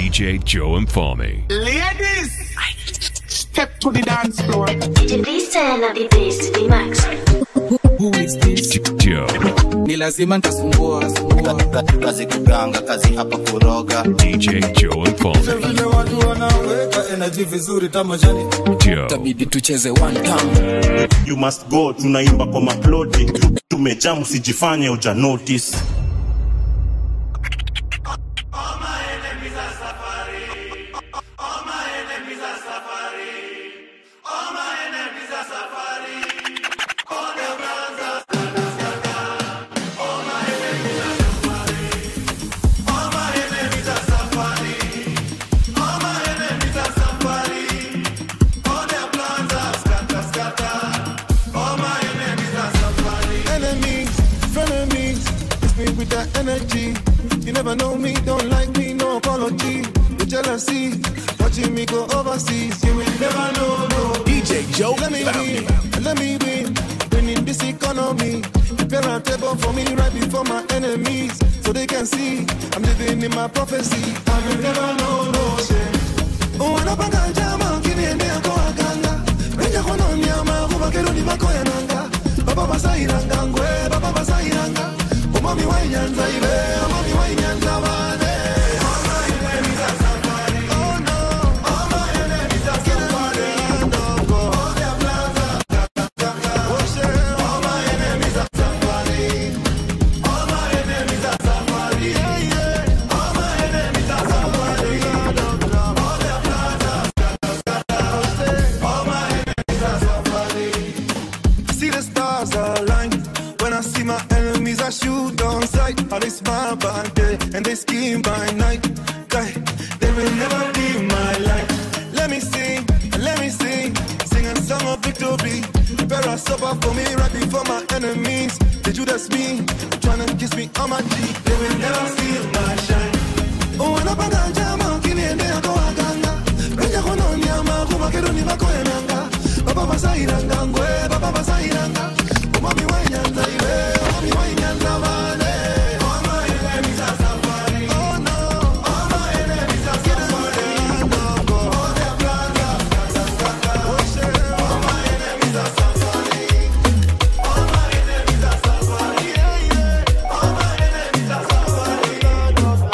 DJ Joe and Farmy. Ladies, step to the dance floor. DJ please turn up the bass to the max. Who is this? Joe. Ni lazima nitasumbua. Kazi kuganga, kazi hapa kuroga. DJ Joe and Farmy. Vile watu wanaweka energy vizuri tamajani. Joe. Tabidi tucheze one time. You must go, tunaimba kwa maploti. Tumejamu sijifanye uja notice. Energy, you never know me, don't like me, no apology. The jealousy, watching me go overseas, you will never know, no. DJ Joe, let me win, winning this economy. Prepare a table for me right before my enemies, so they can see I'm living in my prophecy. I will never know, no shame. Oh, I don't know, jama, give me a name, go aganga. Renja kono nyama, kuba kero ni bako ya nanga. Baba basairanga, ngwe, baba basairanga. Mami wa nyanza ibe, mami wa nyanza wane. All my enemies are suffering. Oh no, all my enemies are suffering. Don't go, all their plans are all my enemies are suffering. All my enemies are suffering. Yeah, yeah. All my enemies are suffering. All their plans are all my enemies are suffering. I see the stars align. When I see my enemies, I shoot on sight. How they smile by day and they scheme by night. They will never be my light. Let me sing, sing a song of victory. Prepare a supper for me right before my enemies. They Judas me, trying to kiss me on my cheek. They will never steal my shine. Oh, and up and jama, kini ende ako aganga. Renja kono nyama, kuma kedo ni bako ya nanga. Baba basairanga, ngwe, baba basairanga. Mami wa nyanza ibe, mami wa nyanza wane. All my enemies are suffering. Oh no, all my enemies are suffering. Don't go, all their plans are all my enemies are suffering. All my enemies are suffering. Yeah, yeah. All my enemies are suffering. All their plans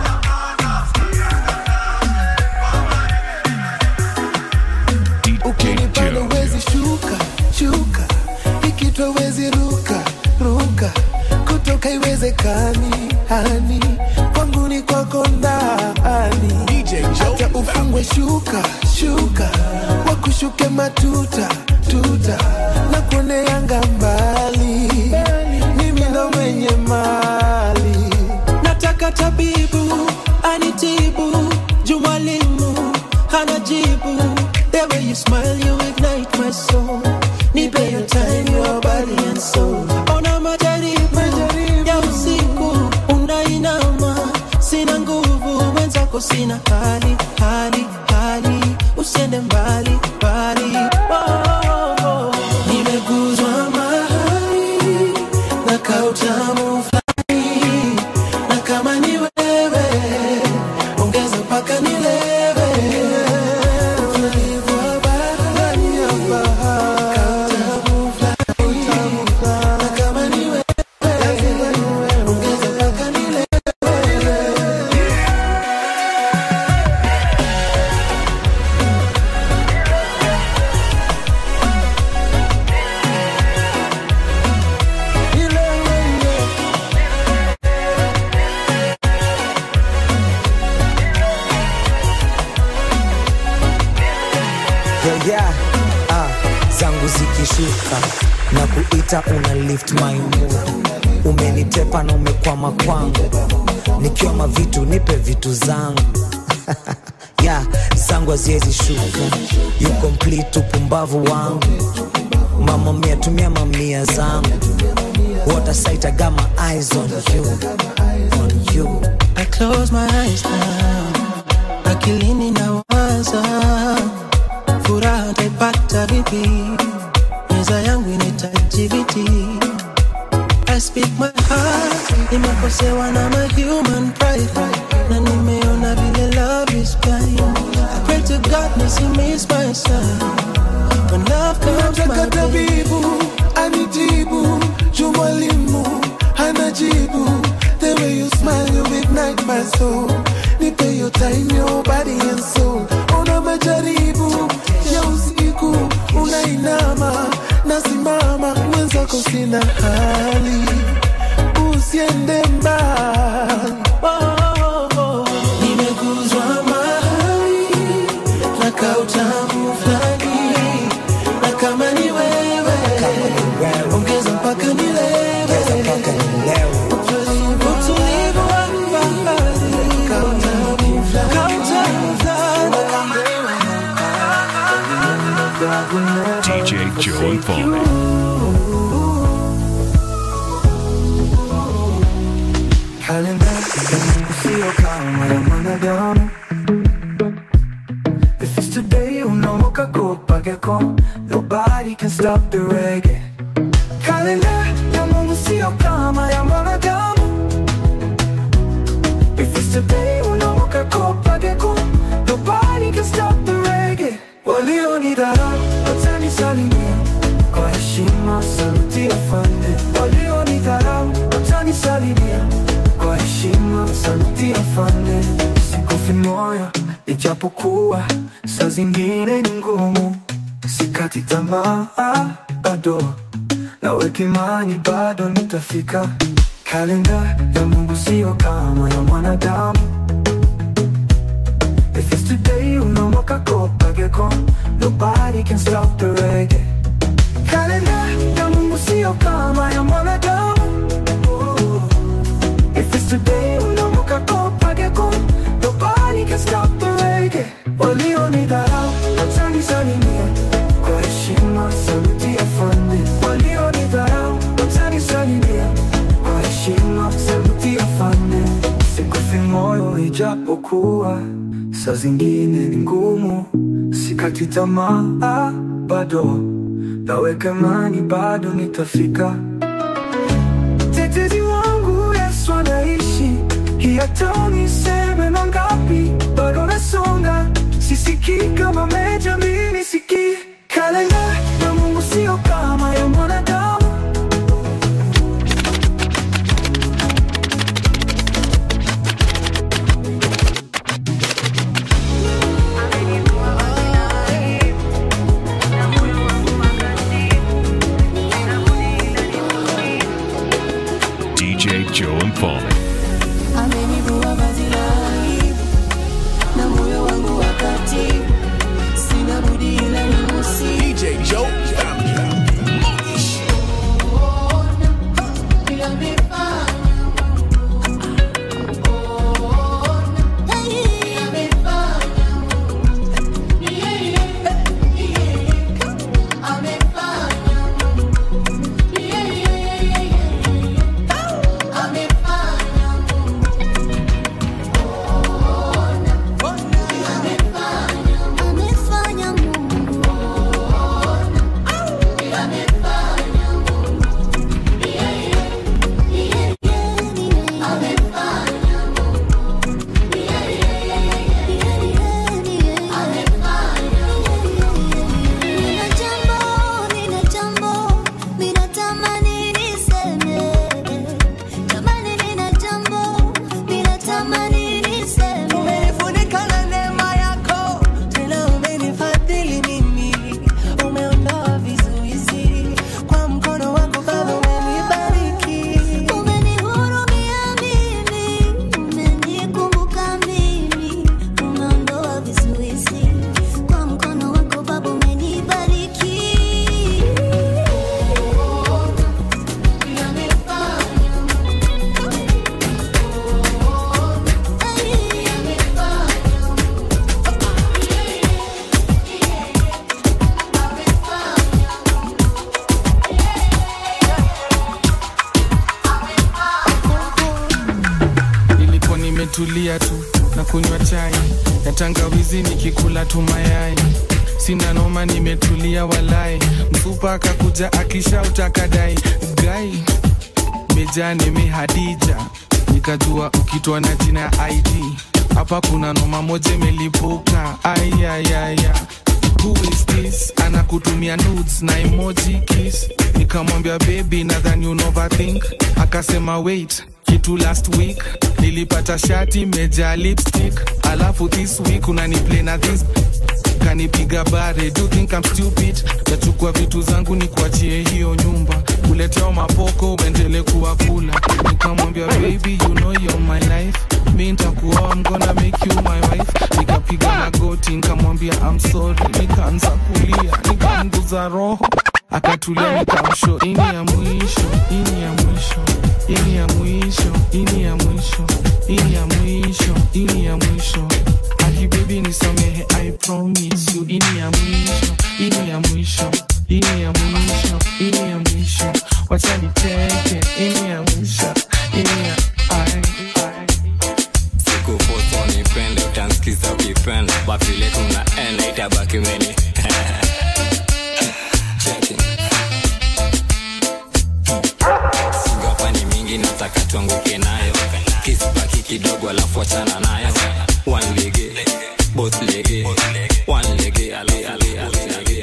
DJ ukinipanda wezi shuka ikitwa wezi ruka kutoka iwezekani hani kwangu ni kwako ndani DJ Joe. hata ufungwe shuka wakushuke matuta na kuone yanga mbali mimi ndo mwenye mali nataka tabibu anitibu jumalimu hanajibu. The way you smile, you ignite my soul. Nipe your time, your body and soul. Ona majaribu ya usiku, unainama. Sina nguvu, wenzako sina hali. Usiende mbali. Oh. Nimeguzwa mahali, na kautamu fulani. Na kama ni wewe, ongeza mpaka nilewe. zangu zikishuka na kuita una lift my mood. Umenitepa na umekwama kwangu, nikiwa mavitu nipe vitu zangu. zangu haziwezi shuka, you complete upumbavu wangu. Mama mia tumia mamia zangu, what a sight, I got my eyes on you. I close my eyes now, akilini nawaza, furaha taipata vipi, meza yangu inahitaji viti. I speak my heart, nimekosewa na my human pride, na nimeona vile love Cause you miss my son. When love comes my tabibu, anitibu, jumalimu, anajibu. The way you smile, you ignite my soul. Nipe your time, your body and soul. Ona majaribu, ya usiku, unainama, nasimama, mwenzako sina hali. Usiende mbali. Nimeguzwa mahali, na kautamu flani, na kama ni wewe, ongeza mpaka nilewe. Utulivu wa mbali, kautamu flani. DJ Joe and Fami. Calendar, sio kama ya mwanadamu. If it's today, unaamka kupage kom. Nobody can stop the reggae. Calendar, ya Mungu sio kama ya mwanadamu. If it's today, unaamka kupage kom. Nobody can stop the reggae. Walionidharau, watanisalimia kwa heshima, saluti afande. Walionidharau, watanisalimia kwa heshima, saluti afande. Sikufi moyo, ijapokuwa saa zingine ni ngumu. Sikati tamaa, bado naweka imani, bado nitafika. Kalenda ya Mungu sio kama ya mwanadamu. If it's today, unaamka kupage kom. Nobody can stop the reggae. Kalenda ya Mungu sio kama ya mwanadamu. If it's today, unaamka kupage kom. Nobody can stop the reggae. Walionidharau, watanisalimia kwa heshima, saluti afande. Walionidharau, watanisalimia kwa heshima, saluti afande. Sikufi moyo ijapokuwa saa zingine ni ngumu. Sikati tamaa, bado naweka imani, bado nitafika. Tetezi wangu Yesu anaishi, hata uniseme mangapi, bado nasonga. Sisikii kama meja, mimi sikii. Kalenda ya Mungu sio kama ya mwanadamu. DJ Joe and Fami. Amenivua vazi la aibu, na moyo wangu wakati sina budi ila nimusihi. DJ Joe. Tulia tu na kunywa chai na tangawizi nikikula tu mayai. Sina noma, nimetulia walai. Mfupa akakuja akishauta kadai gai mejani mi Hadija, nikajua ukitwa na jina ya ID hapa kuna noma moja imelipuka. Ayayaya, who is this? Anakutumia nudes na emoji kiss. Nikamwambia baby nadhani unoverthink. Akasema wait, kitu last week nilipata shati meja lipstick, alafu this week unaniplay na this kanipiga bare. Do you think I'm stupid? Nachukua vitu zangu ni kuachie hiyo nyumba, kuletea mapoko uendele kuwa kula. Nikamwambia baby you know you're my life, mi nitakuoa, I'm gonna make you my wife. Nikapiga magoti nikamwambia I'm sorry, nikaanza kulia, nikamguza roho, akatulia, nikamsho ini ya mwisho, ini ya mwisho, ini ya mwisho, ini ya mwisho, ini ya mwisho, ini ya mwisho. Aki baby nisamehe, I promise you. Ini ya mwisho, ini ya mwisho, ini ya mwisho, ini ya mwisho. Wacha niteke, ini ya mwisho, ini ya siku foto nipende, utansikiza ukipenda. Wapile tunaenda itabaki meni Singapa ni mingi nataka tuanguke nayo, kisipaki kidogo alafu achana nayo. One leg, both leg, one leg, ali ali ali ali.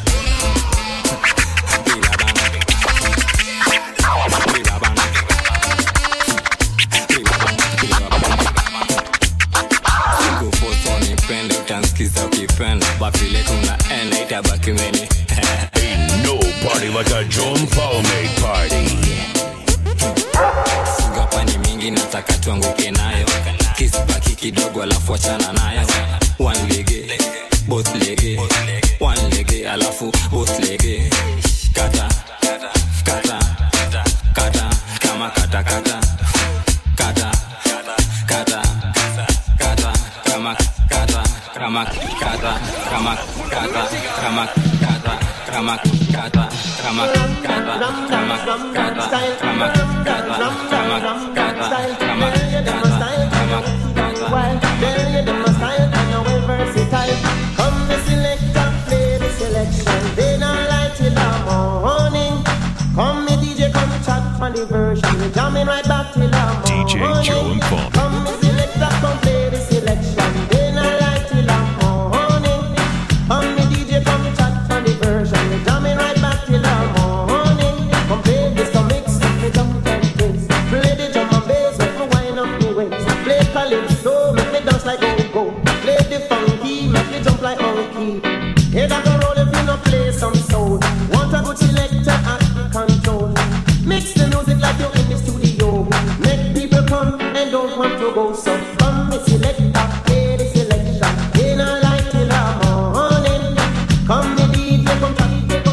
Siku foto nipende, utansikiza ukipenda. Wapile tunaenda itabaki meni Ain't no party like a Joe and Pauly party. Singapa ni mingi nataka tuanguke nayo, kisipaki kidogo alafu achana nayo. One leg, both leg, one leg, alafu both leg. Kata, kata, kata, kama kata, kata, kata, kata, kata, kama kata, kama kata, kama kata, kama kata, kama kata, kama kata, kama kata, kama kata, kama kata, kama kata. Well, tell you them a style and a well versatile. Come the selector, play the selection. They don't lie till the morning. Come the DJ, come chat on the version. We jamming right back till the morning. DJ Joe and Pauly. Come the selector, come play the selection. They don't lie till the morning. Come the DJ, come chat on the version. We jamming right back till the morning. Come play this, come mix up the jump and twist. Play the drum and bass, make me wind up the waist. Play calypso, make me dance like go-go. Play the funky, make me jump like monkey. Head up the road if you no play some soul. Want a good selector at the control. Mix the music like you're in the studio. Make people come and don't want to go. So come the selector, play the selection. In a light till the morning. Come the DJ, come chat.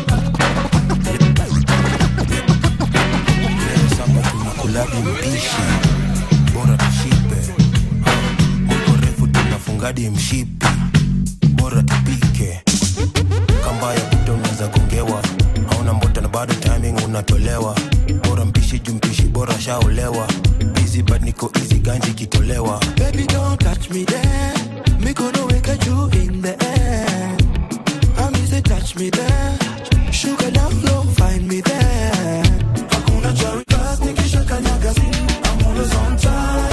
Kulabi mpishi bora tushipe, mwiko refu tunafungadi mshipi, bora tupike. Kamba ya buto unaweza gongewa, hauna mbota na bado timing unatolewa. Bora mpishi jumpishi bora shaolewa, busy but niko easy ganji kitolewa. Baby don't touch me there, me gonna wake at you in the air. I'm easy touch me there, sugar down low find me there. Hakuna cherry gas nikisha kanyaga zini, I'm always on time.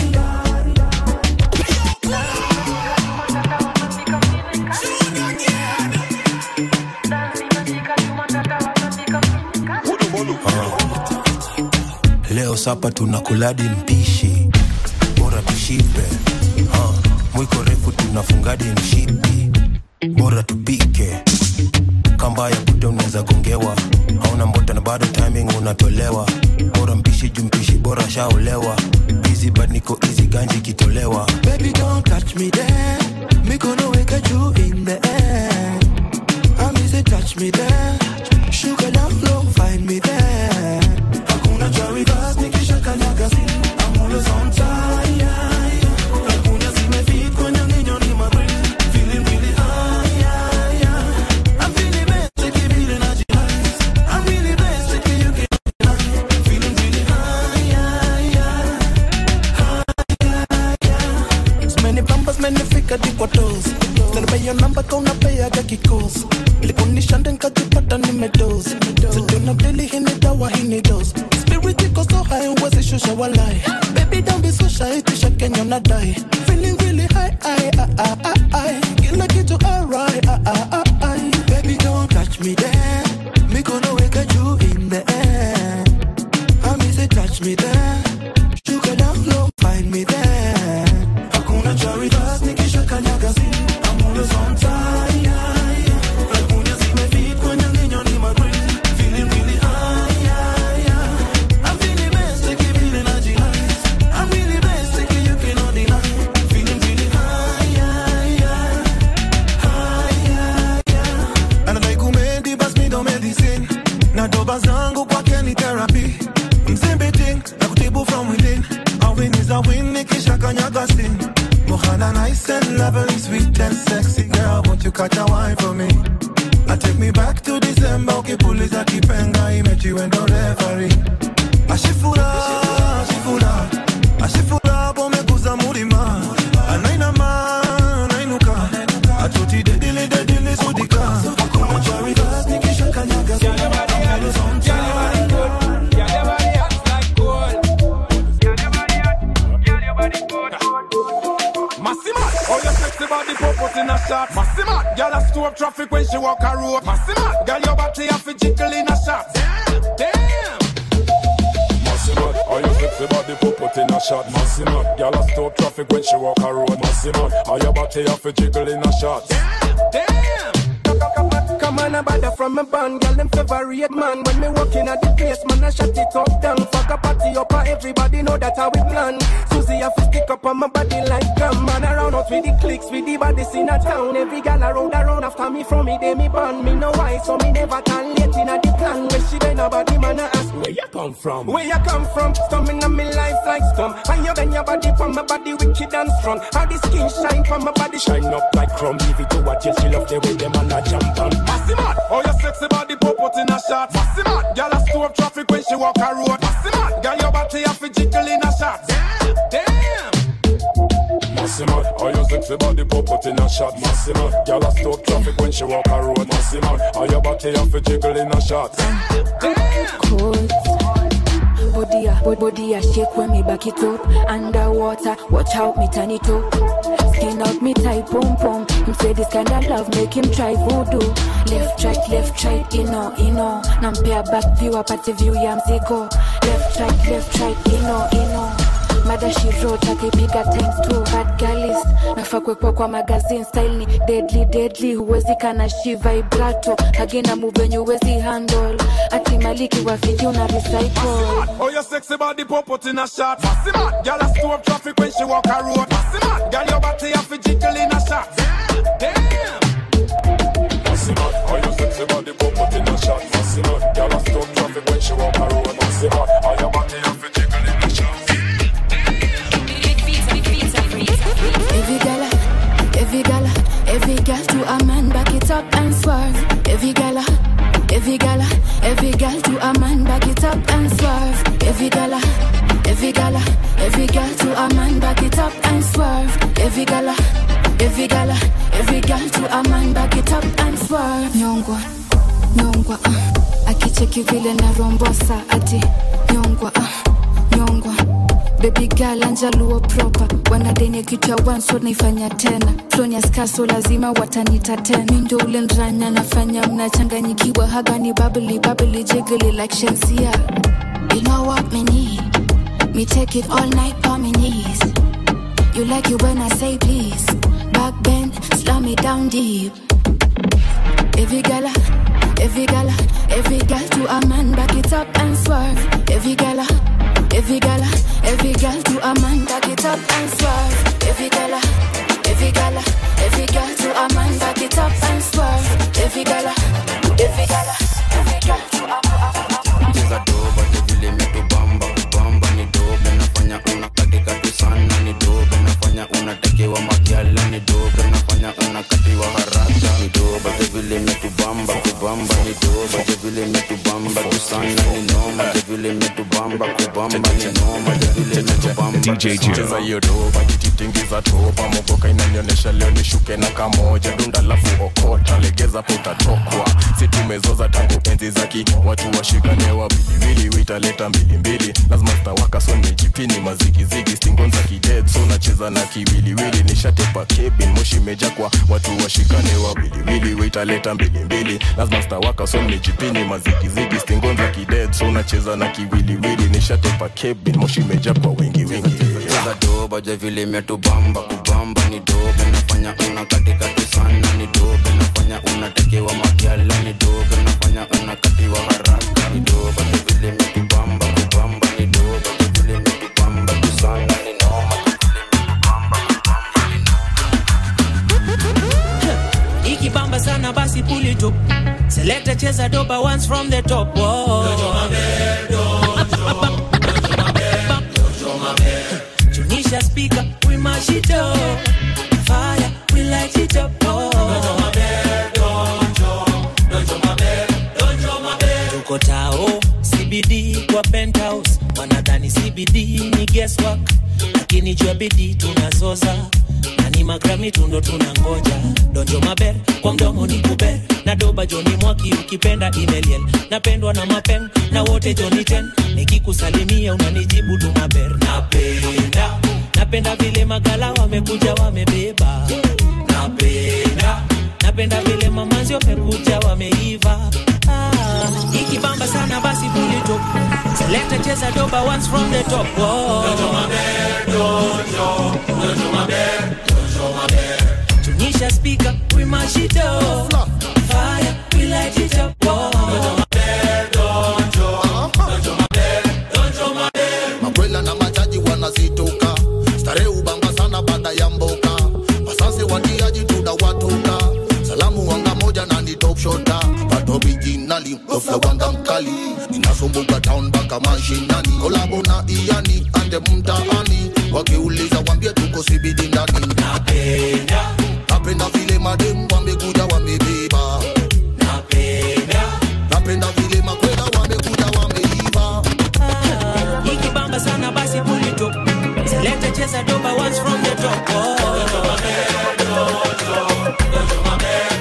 Leo sapa tunakuladi mpishi, bora tushipe. Mwiko refu tunafungadi mshipi, bora tupike. Kamba ya buto unaweza gongewa, hauna mbota na bado timing unatolewa. Bora mpishi jumpishi bora shaolewa, busy but niko easy ganji kitolewa. Baby don't touch me there, me gonna wake at you in the air. I'm easy touch me there, sugar down low find me there. Hakuna cherry gas nikisha kanyaga zini, I'm always on time. Hakuna zimefit kwenye ninyo ni mabrili, feeling really high. I'm feeling best, take it really nice. I'm really best, take it you can. Feeling really high. So many bumpers, many fika deep toes. Tell me your number, kauna pay aga kikos. Likunisha nkajipata nimedoze. Sijona daily hini dawa hini dose. Spirit iko so high, uwezi shusha walai. Baby don't be so shy, tisha Kenya unadai. Feeling really high. kila kitu alright. Baby don't touch me there, me gonna wake you in the air. I mean say touch me there, sugar down low, find me there. Hakuna charitas nikisha kanyaga zini, I'm always on time. Like when you see my feet kwenye ngenyo ni magrill, feeling really high. I'm feeling best, take it feeling nice. I'm really best, take it you cannot deny. Feeling really high. And I like umedi bas me do medicine. Na doba zangu kwake ni therapy. Mzimbiting, na kutibu from within. A win is a win, nikisha kanyaga sin. Mohana nice and lovely, sweet and sexy. Girl, won't you catch a wine for me? I take me back to December. Okay, police a kipenga, imechi wendo referee. Ashifura, bome kuza murima. Anainama, anainuka. Atuti dedile sudika. Akuma charitas, nikisha kanyaga sin. Body pop out in a shot. Massima, girl a stop traffic when she walk a road. Massima, girl your body have to jiggle in a shot. Damn. Massima, how you sexy body pop out in a shot. Massima, girl a stop traffic when she walk a road. Massima, how your body have to jiggle in a shot. Damn. Come on, a bother from my band, girl, them favorite man. When me walking at the place, man, I shut it up down. Fuck a party up, everybody know that how we plan. Susie have to stick up on my body like gum. Man, around us with the clicks, with the bodies in a town. Every girl around after me from me, they me ban. Me know why, so me never can late in a the plan. When she been about the man, I ask, where you come from? Where you come from? Stumbling on me life like scum. And you bend your body from my body wicked and strong. How the skin shine from my body shine up like chrome. Give it to what you love the way them and I jump on. Massimat, oh your sexy body pop out in a shot. Massimat, girl a stop traffic when she walk a road. Massimat, girl your body have to jiggle in a shot. Damn. Massimat, how you sexy body pop out in a shot. Massimat, girl a stop traffic when she walk a road. Massimat, how your body have to jiggle in a shot. Damn. Cool. Body a shake when me back it up. Underwater, watch out me turn it up. Skin out me tight pom pom. Him say this kind of love make him try voodoo. Left right, you know. Nampia back view, a party view, yam go. Left right, you know. Mada she wrote akipiga times 2 bad girlist. Nafaa kuwekwa kwa magazine style ni deadly. Huwezi kana shi vibrato. Agena move when you huwezi handle. Ati maliki wa fiti una recycle. Oh your sexy body pop out in a shot. Massimat, girl a stop traffic when she walk a road. Massimat, girl your body have to jiggle in a shot. Damn. Massimat, how you sexy body pop out in a shot. Massimat, girl a stop traffic when she walk a road. Massimat, how your body have to jiggle in a shot. Every girl to a man, back it up and swerve. Every girl to a man, back it up and swerve. Every girl to a man, back it up and swerve. Every girl to a man, back it up and swerve. Nyongwa, akicheki vile na rombosa ati nyongwa. Baby girl anjaluo proper. Wanadeni kitu ya once wanaifanya tena. Sonia skaso lazima watanita tena. Mindo ule ndranya nafanya mnachanganyikiwa. Haga ni bubbly jiggly like Shensia. You know what me need? Me take it all night on me knees. You like it when I say please. Back bend, slam me down deep. Every girl to a man, back it up and swerve. Every girl to a man, back it up and swerve. Every girl to a man, back it up and swerve. Every girl to a man. Cheza doba vile metu bamba ni dobe nafanya unakatika tu sana ni dobe nafanya unatekewa makiala ni dobe nafanya unakatiwa haraka ni doba vile metu bamba ni doba vile metu bamba tu sana ni noma vile metu bamba ni noma vile metu bamba DJ Joe. Cheza yo doba tingiza topa mogoka inanionyesha leo nishuke na kamoja dunda lafu okota legeza putatokwa si tumezoza tangu enzi zaki watu washikane wawili witaleta mbili lazima stawaka so nimejipini mazigizigi stingonza kidead so nacheza na kiwiliwili nishatepa cabin moshi meja kwa watu washikane wawili witaleta mbili lazima stawaka so nimejipini mazigizigi stingonza kidead so nacheza na kiwiliwili nishatepa cabin moshi meja kwa wengi Cheza doba je vile imetubamba kubamba ni dobe nafanya unakatika tu sana ni dobe nafanya unatekewa makiala ni dobe nafanya unakatiwa haraka ni doba je vile imetubamba kubamba ni doba je vile imetubamba tu sana ni noma ikibamba sana basi pull it up select cheza doba once from the top dojo mabe tunisha speaker we mash it up fire we light it up dojo mabe tuko tao CBD kwa penthouse wanadhani CBD ni guesswork lakini jua bidii tunazoza na ni magrami tundo tunangoja donjo maber kwa mdomo ni kuber na doba Johnny Mwaki ukipenda email napendwa na mapen na wote Johnny 10 nikikusalimia unanijibu tu maber napenda vile magala wamekuja wamebeba napenda vile mamanzi wamekuja wameiva ikibamba sana basi pull it up select cheza doba once from the top dojo maber tunisha speaker we mash it up fire we light it up dojo maber makwela na machaji wanazitoka stare ubamba sana baada ya mboka wasasi watiaji tunawatoka salamu wanga moja na ni top shota but originally ofla wanga mkali inasumbuka town baka mashinani kolabo na iani ande mtaani wakiuliza wambie tuko CBD ndani napenda vile madem wamekuja wamebeba napenda vile makwela wamekuja wameiva ikibamba sana basi pull it up select cheza doba once from the top dojo maber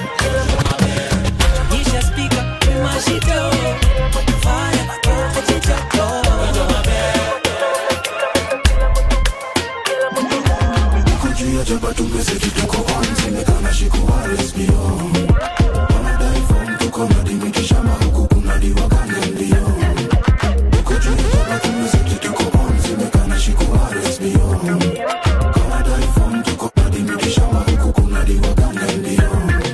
nisha speaker we mash it up fire light it up dojo maber kujia jaba tumeseti tuko on zimekana shikuwa resbio wanadai form tuko na dimikishama huku kuna diwa kande mbio kujia jaba tumeseti tuko on zimekana shikuwa resbio wanadai form tuko na dimikishama huku kuna diwa kande mbio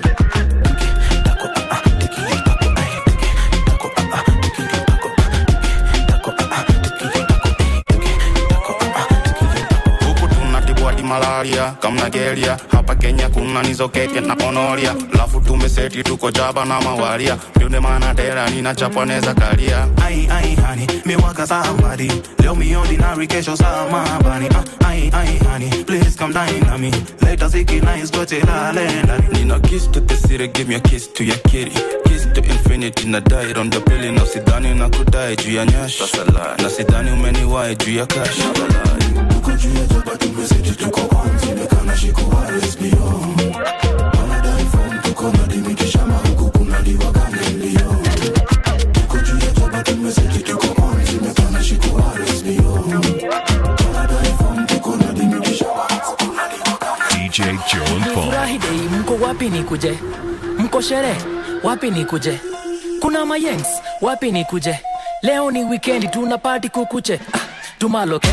malaria kama gelia hapa Kenya kuna nizokete na onoria lafu tumeseti tuko jaba na mawaria ndio maana dera nina chaponeza kalia ai honey me waka somebody leo me ordinary kesho sama bani ai honey please come dine on me later ziki nice go to la land nina kiss to the city give me a kiss to your kitty kiss to infinity na die on the belly na sidani na kudai juu ya nyash na sidani umeniwahi juu ya cash kujia jaba tumeseti tuko on zimekana shikuwa resbio wanadai form tuko na dimikishama huku kuna diwa kande mbio kujia jaba tumeseti tuko on zimekana shikuwa resbio wanadai form tuko na dimikishama huku kuna diwa kande DJ John Paul. Furahi day mko wapi nikuje? Mko sherehe wapi nikuje? Kuna mayengs wapi nikuje? Leo ni weekend tuna party kukuche. Tumaloke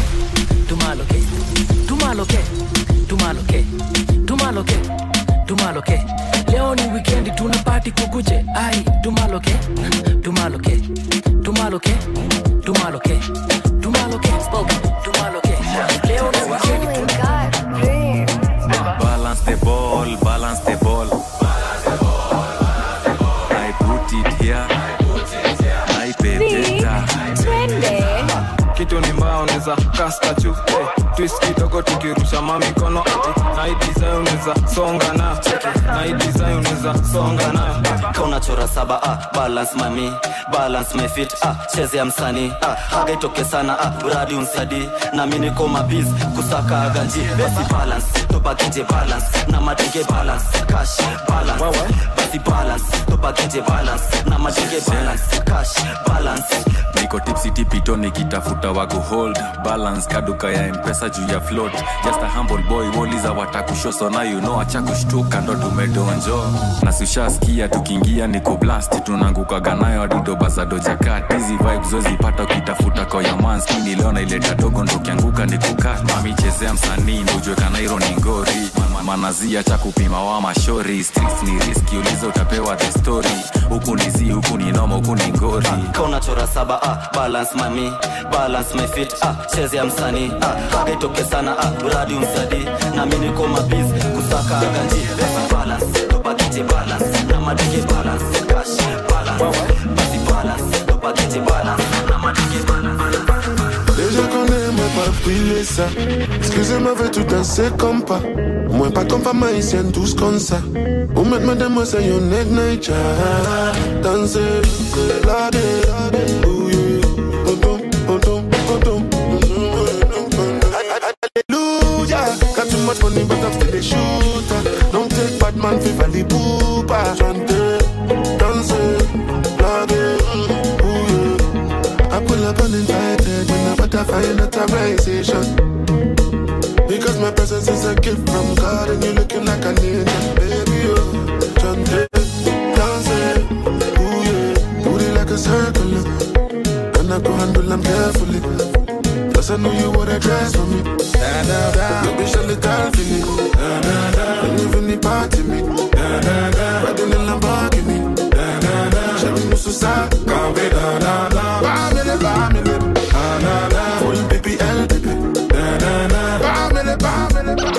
leo ni weekend tuna party kukuche ai tumaloke leo ni weekend balance the ball I put it here I pepeta kitu ni mbaya unaweza kasta chu twist kidogo tukirusha mamikono na hii design unaweza songa na hii design unaweza songa na kauna chora saba balance mami balance my feet cheze ya msanii haga itoke sana uradi unsadi na mimi niko mabiz kusaka ganji basi balance tupakije balance na matenge balance cash balance basi balance tupakije balance na matenge balance cash balance niko tipsy tipito nikitafuta wago hold balance kaduka ya M-Pesa juu ya float just a humble boy woliza watakushoso na you know acha kushtuka ndo tumedonjo na sushaskia tukiingia niko blast tunanguka ganayo adido za doja cat hizi vibes zozipata ukitafuta kwa ya mans mimi leo na ile dogo ndo kianguka nikuka mami chezea msanii ndo ujue kanairo ni ngori manazia cha kupima wa mashori streets ni risky ulizo utapewa the story huku ni zi huku ni noma huku ni ngori kauna chora saba balance mami balance my feet chezea msanii haga itoke sana uradi unsadi na mimi niko mabiz kusaka ganji balance tupakije balance na matenge balance cash balance basi balance tupakije balance na matenge balance. Déjà qu'on aime pas brûler ça. Excusez-moi, veut tout danser comme pas. Moi pas comme femme haïtienne, tous comme ça. Ou mettre madame, c'est yon egg nature. Danser, blader, bouiller. Odom, odom, odom. Alléluia. Got too much money, but I'm still a shooter. Don't take bad man, feel valley boopa. Chanter, danser, blader, bouiller. I pull up uninvited when I find authorization. Because my presence is a gift from God and you're looking like an angel, baby. Oh, chante, dance, ooh yeah, booty like a circle. And I go handle them carefully. Plus I know you would address for me. Da da da, baby, shall it all for me. Da da da, and even the party me. Da da da, riding in Lamborghini. Da da da, shall we move to side? Can't be da da da. Family, family. Da da da, full baby, L baby. Da da da, family, family.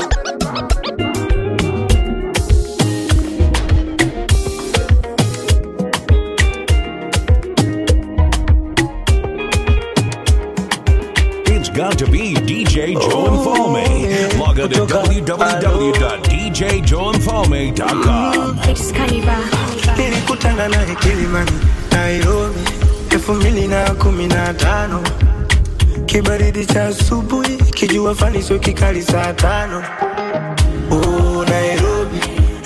Got to be DJ Joe Infalme. Log on to www.djjoeinfalme.com. Nilikutana naye Kilimani, Nairobi 2015. Kibaridi cha asubuhi, kijua fani sio kikali saa 5. Oh, Nairobi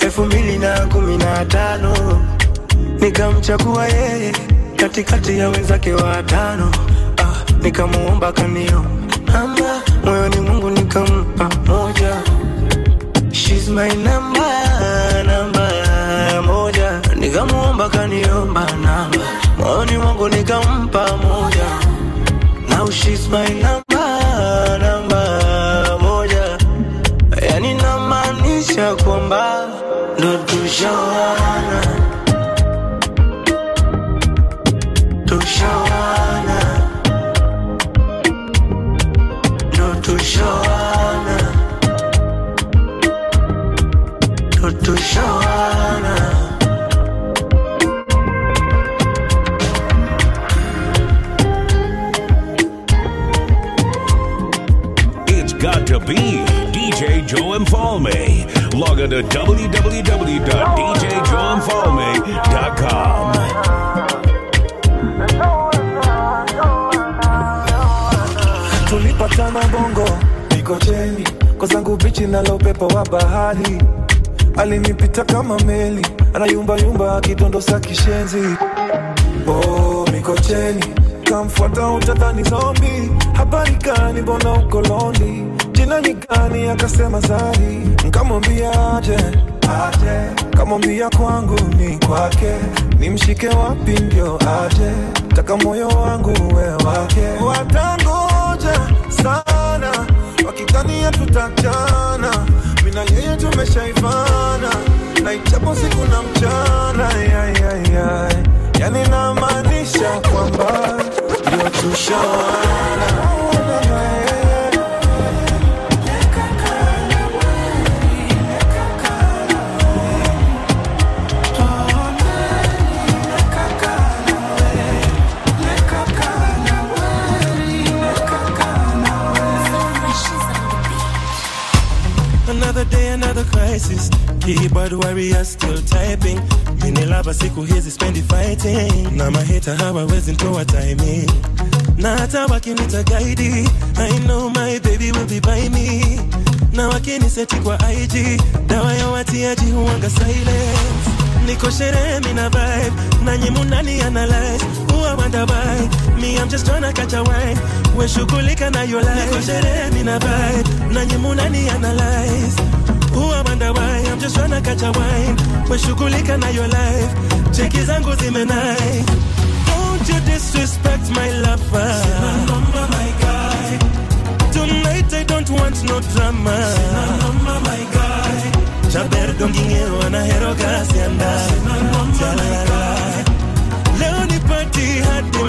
2015. Nikamchagua yeye katikati ya wenzake watano. Nikamuomba kanio namba, moyoni Mungu nikampa moja. She's my namba moja. Nikamuomba kaniomba namba, moyoni Mungu nikampa moja. Now she's my namba moja. Yani namaanisha kwamba ndo tushawana. It's got to be DJ Joe Infalme. Log on to www.djjoeinfalme.com. Tulipatana Bongo, Mikocheni, kwa zangu bichi na lopepo wa bahari. Alinipita kama meli, anayumba yumba akidondosa kishenzi. Oh, Mikocheni, kamfuata utadhani zombie. Habari gani mbona uko lonely? Jina ni gani akasema Zari. Nikamwambia aje, kamwambia kwangu ni kwake. Nimshike wapi ndio aje, taka moyo wangu we wake. Watangoja sana, wakidhania tutachana. Mina yeye tumeshaivana, na ichapo siku na mchana. Yani namaanisha kwamba ndio tushawana. Another day, another crisis. keyboard warrior still typing. Mini lava siku hizi spendi fighting. Na mahita hawawezi ntoa timing. Na hata wakinita guide, I know my baby will be by me. Na wakiniseti kwa IG, dawa ya watiaji huwanga silence. Niko sherehe mina vibe, na nyimu nani analyze. Who I wonder why, me I'm just tryna catch a wine. We shughulika na your life. Niko sherehe mina vibe, na nyimu nani analyze. Who I wonder why, I'm just tryna catch a wine. We shughulika na your life. Cheki zangu zimenai. Don't you disrespect my lover. Sinanoma my guy. Tonight I don't want no drama. Sinanoma my guy. Chaber dongingero anahero kasi anda. Sinanoma leo ni party hadi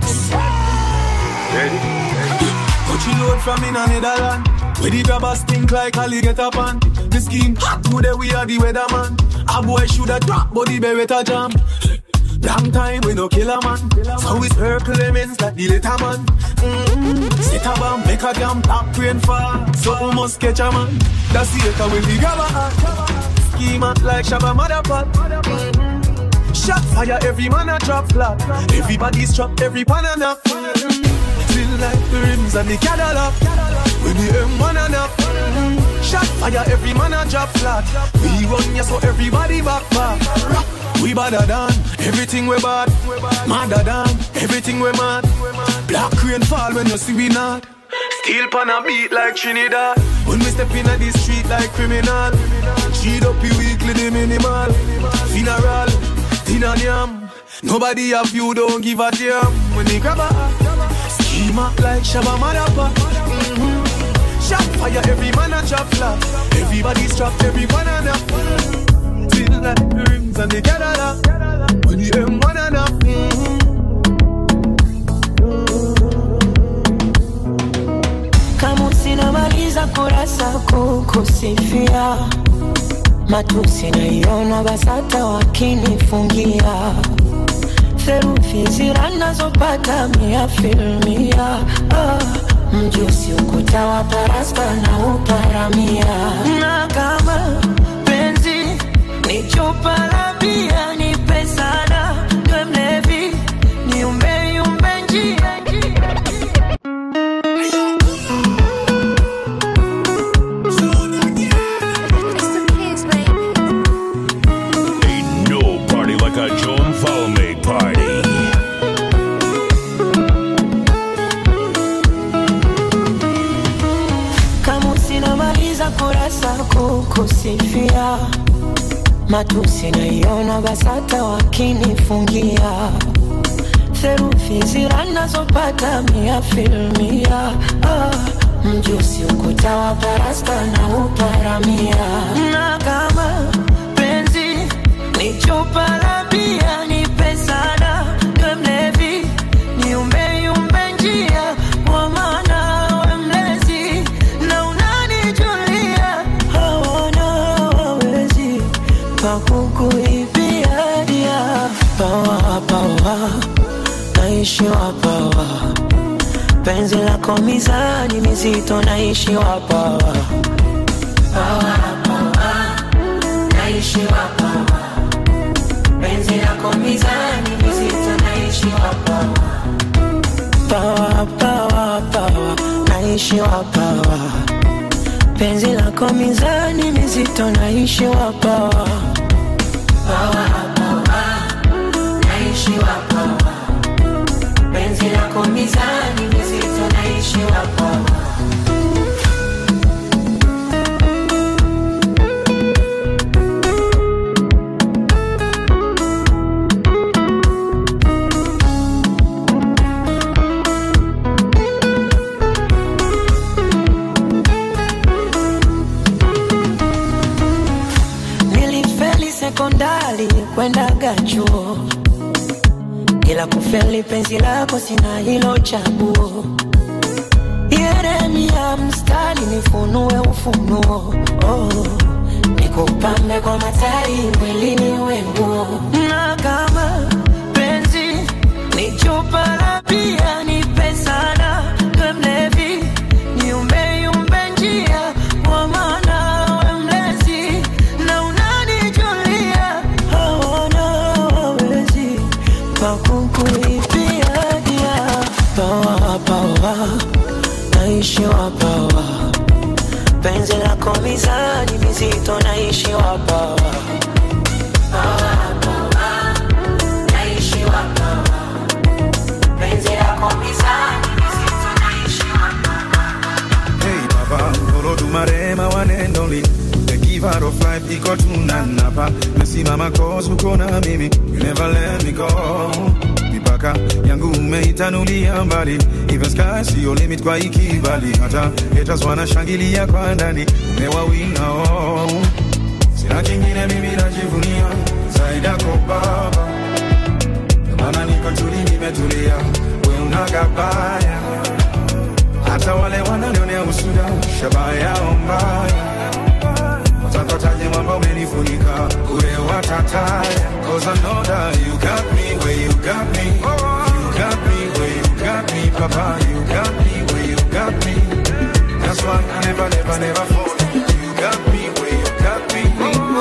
Put you load from in a Netherland. Where the grabbers think like Ali get up on. The scheme hot today we are the weatherman. A boy shoulda drop but the beretta jam. Long time we no kill a man. So it's her Clemens like the later man. Set a bomb, make a jam, top rain fall. So we must catch a man. That's the echo with the grabber. Schema like Shabba Motherpot. Shot fire, every man a drop flat. Everybody's trapped, every pan a knock. Feel like the rims and the Cadillac. When the M1 and up. Shot fire, every man a drop flat. We run ya so everybody back. We badder than everything we bad. Madder than everything we mad. Black rain fall when you see we not. Steel pan a beat like Trinidad. When we step in the street like criminal. Cheat up you weekly the minimal. Funeral, dinner yam. Nobody have you, don't give a damn. When they grab a schema like Shabba Motherpot. Shot fire, every man a drop flat. Everybody's trapped, every banana. Feel like the rims and the Cadillac. When the M1 and up. Kama sinamaliza kurasa kukusifia, matusi naiona basata wakinifungia. Therufi ziranazopata mia filmia. Mjusi ukuta wa parasta na uparamia. Na kama penzi ni chupa la bia, ni pesana kwe mlevi, ni umbe njia. Ain't no party like a Joe Mfalme party. Kurasa kukusifia, matusi naiona basata wakinifungia. Therufi ziranazopata mia filmia. Mjusi ukuta wa parasta na uparamia. Na kama penzi ni chupa la bia, ni pesana kwe mlevi, ni umbe njia. Kwa maana we mlezi na unanijulia. Hawana wawezi pakukuibia dia. Pawa naishi wapawa. Penzi lako mizani mizito naishi wapawa. Pawa naishi wapawa. Penzi lako mizani mizito naishi wapawa. Pawa naishi wapawa. Penzi lako mizani mizito naishi wapawa. Pawa naishi wapawa. Penzi lako mizani mizito naishi wapawa. Sekondari kwenda gachuo, ila kufeli penzi lako sina hilo chaguo. Yeremia mstari nifunue ufunuo. Nikupambe kwa matari mwilini wenguo. Na kama penzi ni chupa la bia, ni pesana kwe mlevi, ni umbe njia. Kwa maana we mlezi na una Baba, nasimama cause uko na mimi. You never let me go. Mipaka yangu umeitanulia mbali. Even sky see your limit kwa ikibali. Hata haters wanashangilia kwa ndani. Umewawina oh. Sina kingine mimi najivunia zaidi yako Baba. Maana niko tuli nimetulia, wewe unagabaya. Hata wale wananionea usuda, shabaha yao mbaya. Watataje mwamba umenifunika, ure watataya. Cause I know that you got me where you got me. You got me where you got me, Papa. You got me where you got me. That's why I never, never, never fall. You got me where you got me.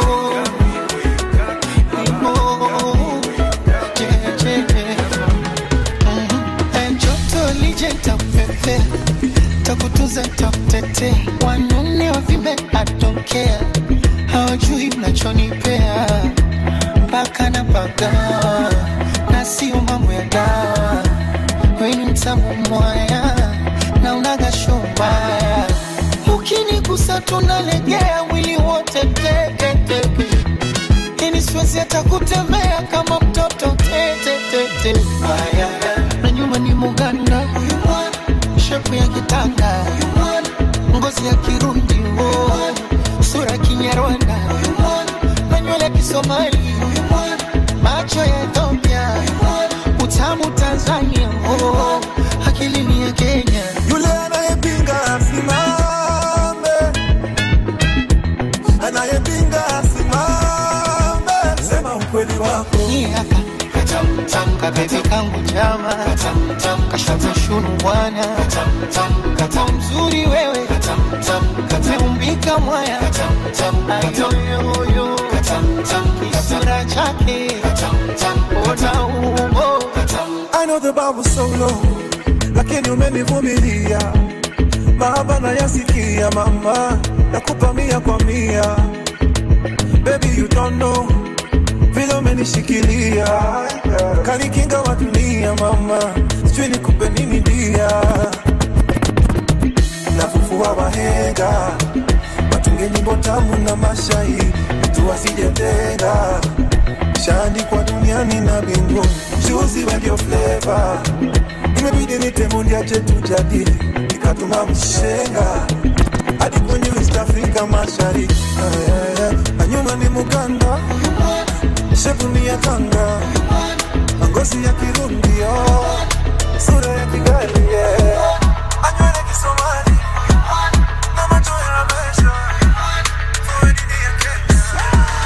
Takutuza takutete wanune wavimbe I don't care. Hawajui mnachonipea mpaka na paga na sio mambo ya dawa. Weni mtamu mwaya na unaga shombaya. Ukinigusa tunalegea mwili wote tete. Ini siwezi hata kutembea kama mtoto tete. Na nyuma ni Muganda shepu ya kitanga, ngozi ya Kirundi, sura Kinyarwanda, na nywele Kisomali, macho ya Ethiopia, utamu Tanzania, akili ni ya Kenya. Yule anayepinga asimame, anayepinga asimame, sema ukweli wako. Katamka bebe kangu jama, kashata shunu bwana, kata mzuri wewe, kateumbika mwaya, ayoyoyo, kisura chake, ota umo. I know the bar was so low, lakini umenivumilia. Mahaba na yasikia mama, nakupa 100 kwa 100. Baby you don't know, vile umenishikilia. Kanikinga wa dunia mama, sijui nikupe nini dia. Nafufua wahenga, watunge nyimbo tamu na mashahiri, mtu asijetenga. Shaandikwa duniani na mbinguni, juzi we ndio flavor. Imebidi nitemulia chetu jadili, nikatuma mshenga hadi kwenye East Africa mashariki. Anyuma ni Muganda, shepu ni ya Tanga, ngozi ya Kirundi, sura ya Kigali, anywele Kisomali, na macho ya Rabesha, fueni ni ya Kenya.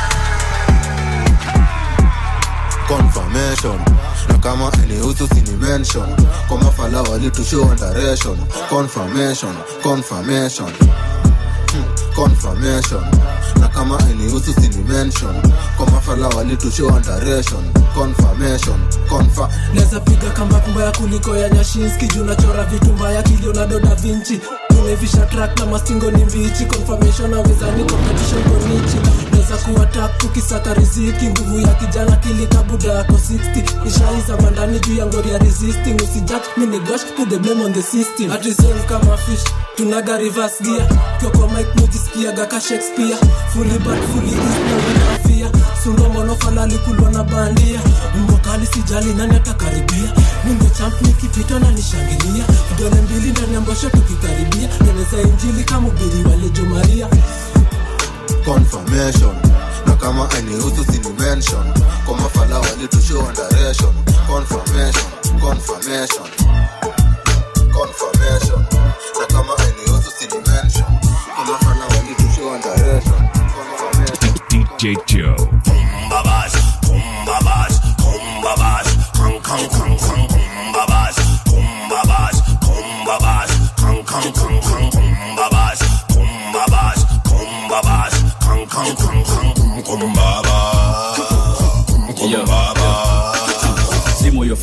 Confirmation, na kama ilihusu sini mention, kwa mafala walitu show direction. Confirmation, confirmation, confirmation, na kama ilihusu sini mention, kwa mafala walitu show direction. Confirmation, neza piga kamba kumbaya kuliko ya Nyashinski. Juna chora vitu mbaya Leonardo da Vinci. Tumevisha track na mastingo ni mbichi. Confirmation aweza ni competition konichi. Neza kuwa track tukisaka riziki. Nguvu ya kijana kilika buda yako 60. Ishaiza mandani juu ya ngori ya resisting. Usijudge mini gosh put the blame on the system. Atresolve kama fish tunaga reverse gear. Kwa mic mujisikia gaka Shakespeare. Fully bad fully is na winafia. Sundo monofala likulwa na bandia. Mbokali sijali nani atakaribia. Mungo champ nikipita na nishangilia. Vidole mbili ndani ya mbosho tukikaribia. Neneza injili kama ubiri wale Jo Maria. Confirmation, na kama ilihusu sini mention, kwa mafala walitu show direction. Confirmation, confirmation, confirmation, na kama ilihusu sini mention, kwa mafala walitu show direction. DJ Joe. Kumbabas, kumbabas, kumbabas, kang kang kang kang kumbabas, kumbabas, kumbabas, kang kang kang kang kumbabas, kumbabas, kumbabas, kang kang kang kang kumbabas, kumbabas. Simo yo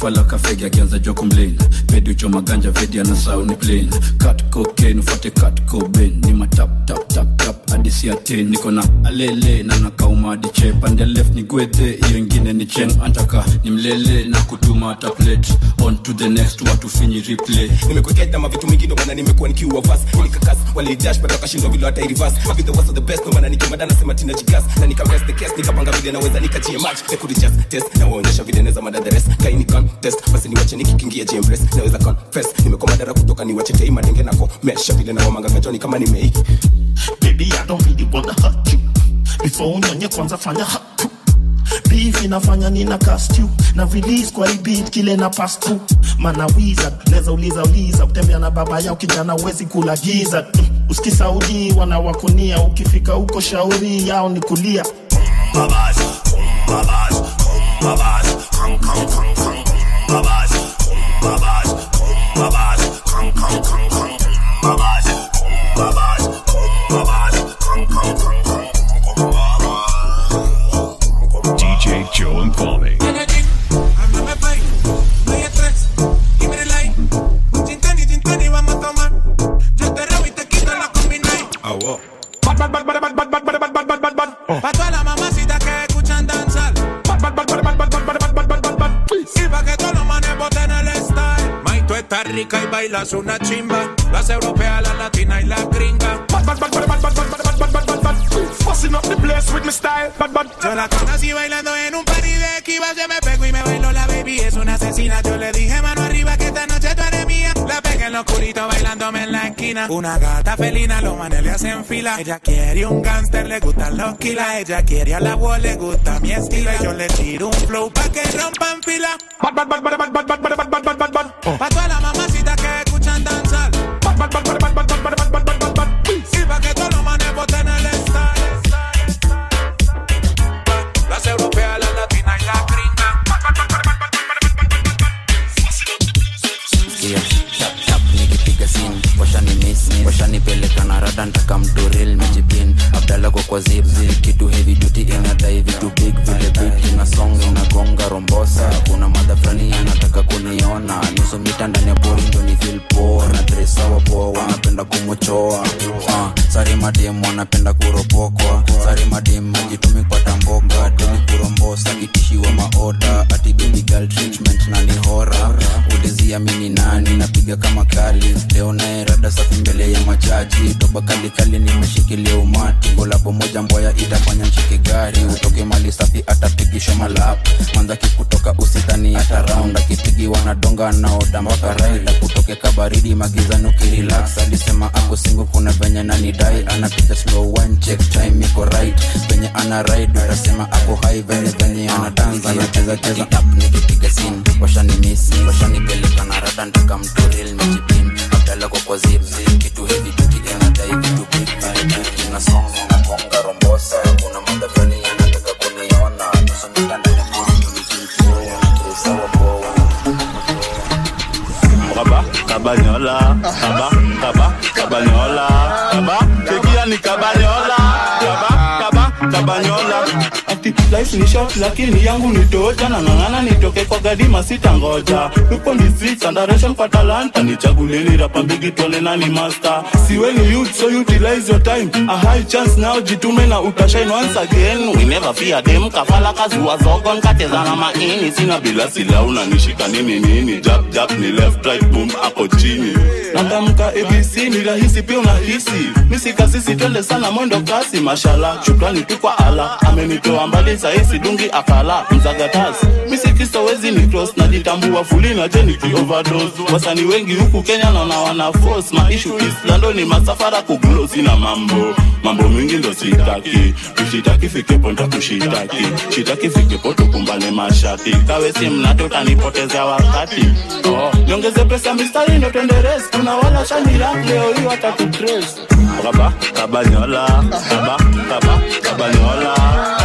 fala kafegi akianza jo complain. Pedi uchoma ganja vedi ana sound plain. Cut cocaine ufate cut cobain. Ni matap tap tap tap hadi si attain. Niko na alele na nakauma hadi che. Pande left ni gwethe iyo ingine ni cheng. Antaka ni mlele na kutuma tablet. On to the next watu finyi replay. Nimekueketa mavitu mingi ndo maana nimekuwa nikiua fast. Nikakas wali dash but wakashindwa vile hata reverse. I've been the worst of the best no maana nikimada nasema tina jigas. Na nikamrest the case nikapanga vile naweza nikachie match. They could just test na waonyesha vile naweza mada the rest. Kaini contest basi niwache nikikingia GMpress. Naweza confess nimekuwa madara kutoka niwache teima denge nako. Mesha vile na wamanga gajoni kama nimeiki. Baby I don't really wanna hurt you. Before unyonye kwanza fanya hatu. Beef inafanya nina cast you. Na release kwa hii beat kile na pass through. Mana wizard, neza uliza kutembea na baba yao kijana wezi kula giza. Usikisaudi wanawakunia ukifika huko shauri yao ni kulia. Babas, babas, babas, kang kang kang kang. Babas, babas, babas, kang kang kang kang. Babas, babas, babas, kang kang kang kang. DJ Joe and Paulie. Pa' toda la mamacita que escuchan danzar. Y pa' que todos los manes boten el style. May, tú estás rica y bailas una chimba. Las europeas, la latina y la gringa. Fussing up the place with my style. Yo la conocí bailando en un party de Kivas. Yo me pego y me bailo la baby. Es una asesina. Yo le dije mano arriba que esta noche tú eres mía. La pegué en lo oscurito bailándome en la esquina. Una gata felina, los manes le hacen fila. Ella quiere un gangster, le gustan los kilas. Ella quiere a la voz, le gusta mi estilo. Y yo le tiro un flow pa' que rompan fila. Pa' toda la mamacita que escuchan danzar. Y pa' que todos los manes boten el style. Las europeas, la latina y la gringa. Washanipeleka na rada ntaka mturil mejipin Abdala kwa zip kitu heavy duty inadai vitu big vile beat na song inagonga rombosa kuna madha flani anataka kuniona nusu mita ndani ya pori ndo ni feel poor na dress wa poa wanapenda kumuchoa sari madem wanapenda kuropokwa sari madem majitumi kwa tamboga tuni kurombosa kitishiwa maoda ati baby girl treatment na ni horror ulizia mini nani napiga kama kali leo na rada safi mbele ya machaji doba kali kali nimeshikilia umati kolabo moja mboya itafanya nchike gari utoke mali safi atapigisha malap mwanza kikutoka usitani hata round akipigi wanadonga naoda mpaka raila kutoke kabaridi magizano kirelax alisema ako single kuna venye nani dai anapiga slow one check time iko right venye ana ride anasema ako high venye ana dance anacheza cheza up nikipiga scene washani miss washani peleka na rada ndaka mturil mejipin Abdala kwa zip kitu heavy duty inadai vitu big vile na song na bonga rombosa kuna madha flani anataka kuniona nusu mita ndani ya pori ndo ni feel poa dress wa poa Kaba, kabanyola, kabanyola, kaba, tekia ni kabanyola, kabanyola. Ati life ni short lakini yangu ni toja na nangana nitoke kwa gadima sita ngoja. Lupo ni streets and direction kwa talanta nichaguleni rapa bigi tole na ni master. Siwe ni youth so utilize your time. A high chance now jitume na utashine once again. We never fear them kafala kazi wazogon kateza na maini. Sina bila sila unanishika nini jab jab ni left right boom ako chini. Natamka ABC ni rahisi pia unahisi. Misi kasisi twende sana mwendo kasi mashallah. Shukrani tu kwa Allah amenitoa mbali saisi dungi akala mzagatasi. Misi kiso wezi ni cross na jitambua fully na jeni ki overdose. Wasani wengi huku Kenya na wana force. Ma issue Islando ni masafara kuglow sina mambo mingi ndo sitaki. Kushitaki fike ponta kushitaki. Shitaki fike poto kumbane mashati. Kawe si mnato tanipoteza wakati. Nyongeze pesa mistari ndo tenderes. Kuna wala shani rap leo hiyo atatutrace. Kaba, kabanyola, kabanyola,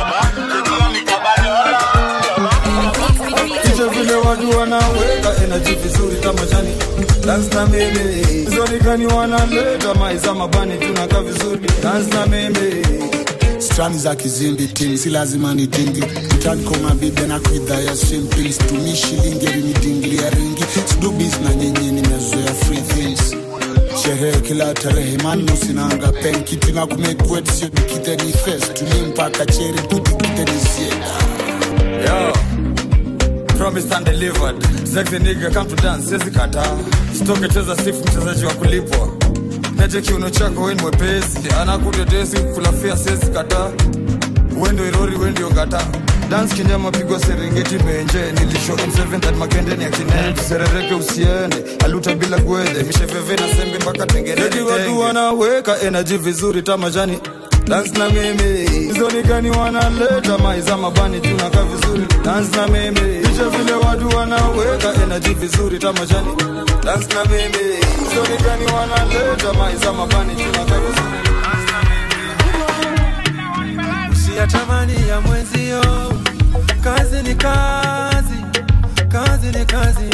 Kicho vile wadu wanaweka energy vizuri kama jani dance na meme Zoni kani wanaleta maiza mabani tunaka vizuri dance na meme strani za kizimbi team si lazima ni dingi mtani koma bibi na kuidha ya simple tumi shilingi ni dingi ya ringi do business na nyenye nimezoea free things sherehe kila tarehe mano sinanga pen kitu na kumekuet sio dikite ni fest tulimpaka cherry kudikite ni siega yo promised and delivered sexy nigga come to dance sisi kata stoke cheza sifu mchezaji wa kulipwa nete kiuno chako wewe mwepesi anakudedesi kulafia sisi kata wendo irori wendo gata dance kinyama pigwa Serengeti benje nilisho M7 that makende ni akinene serereke usiende aluta bila gwede misheveve na sembe mpaka tengereni tenge watu wanaweka energy vizuri tamajani dance na mimi hizo ni gani wanaleta maiza mabani tunaka vizuri dance na mimi hizo vile watu wanaweka energy vizuri tamajani dance na mimi hizo ni gani wanaleta maiza mabani tunaka vizuri usiyatamani ya mwenzio kazi ni kazi kazi ni kazi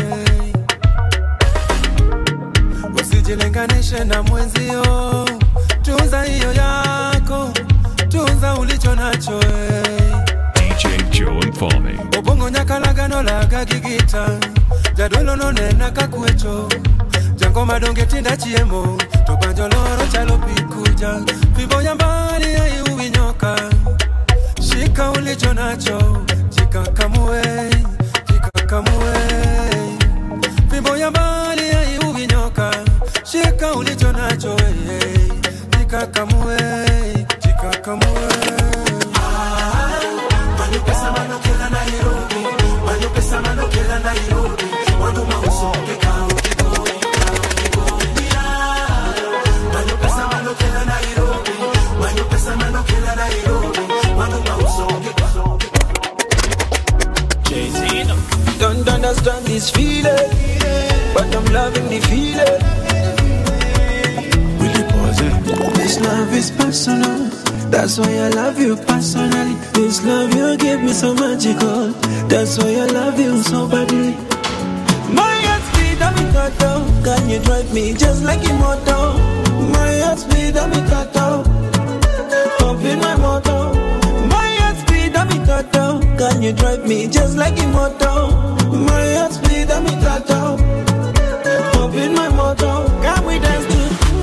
usijilinganishe na mwenzio tunza hiyo yako tunza ulicho nacho DJ Joe and Falme. Obongo nyakalagano laga gigita jadolo nonena kakwecho jango madonge tinda chiemo to banjoloro chalo pikuja fibo ya mbali ai uwinyoka shika ulicho nacho jikakamue fibo ya mbali ai uwinyoka shika ulicho nacho jikakamue Manu pesa mano kela Nairobi Manu pesa mano kela Nairobi Wandu mauso kekao Manu pesa mano kela Nairobi Manu pesa mano kela Nairobi Wandu mauso kekao Jay-Z don't understand this feeling but I'm loving the feeling Will you pause it? This love is personal that's why I love you personally. This love you give me so magical. That's why I love you so badly. My heart speed, I'm in total. Can you drive me just like immortal? My heart speed, I'm in total. Up in my motor. My heart speed, I'm in total. Can you drive me just like immortal? My heart speed, I'm in total. Up in my motor. Can we dance to?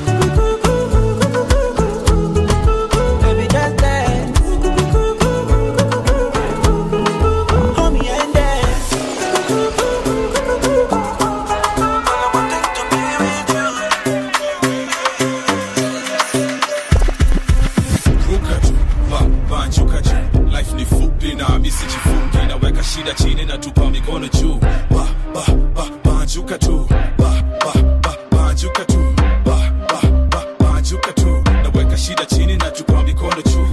Shida chini na tupa mikono juu banjuka tu banjuka tu banjuka tu naweka shida chini na tupa mikono juu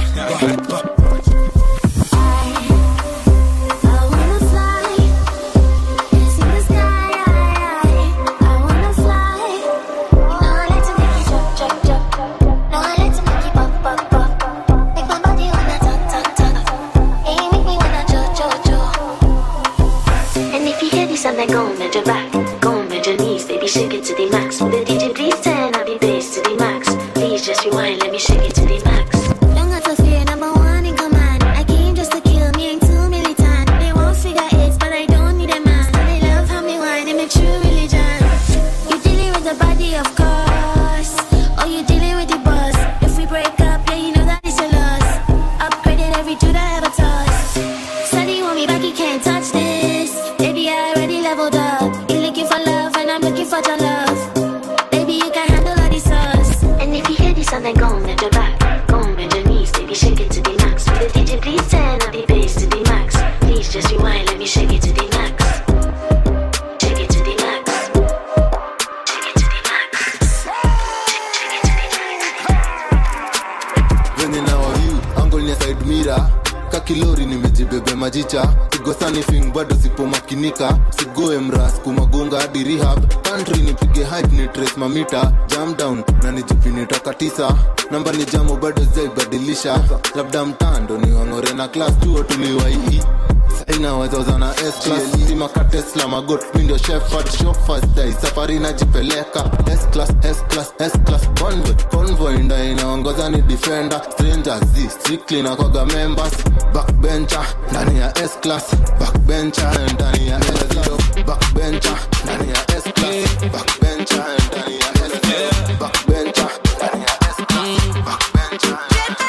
Shake it to the max. Will the DJ please turn up the bass to the max? Please just rewind, let me shake it to the max. Don't got to fear, number one in command. I came just to kill me, ain't too militant. They won't figure it, but I don't need a man. So they love how me whine, I'm a true religion. You dealing with the body, of course, or you dealing with the boss. If we break up, yeah, you know that it's a loss. Upgraded every dude I ever tossed. Study want me back, you can't touch this. Baby, I already leveled up. You looking for love, and I'm looking for your love. Baby, you can handle all the sauce. And if you hear this sound, then go on, bend your back. Go on, bend your knees, baby, shake it to the max. Will the DJ please turn up the bass to the max? Please just rewind, let me shake it to the max. Shake it to the max. Shake it to the max. Shake it to the max. When in our view, angle ni side mirror. Kakilori nimejibebe majicha. Sigosani fing bado sipomakinika. Sigoe mras kumagonga hadi rehab. Country nipige height ni trace mamita. Jam down na nijipini toka 9. Namba ni jamu bado zaibadilisha. Labda mtando ni wangore na class 2 tuliwai. inaweza na S-Class sima ka Tesla magot mi ndio chef at show first day safari najipeleka S-Class S-Class S-Class convoy ndio inaongoza ni defender strangers z strictly na koga members backbencher ndani ya S-Class backbencher ndani ya S-Class backbencher ndani ya S-Class backbencher ndani ya S-Class backbencher ndani ya S-Class backbencher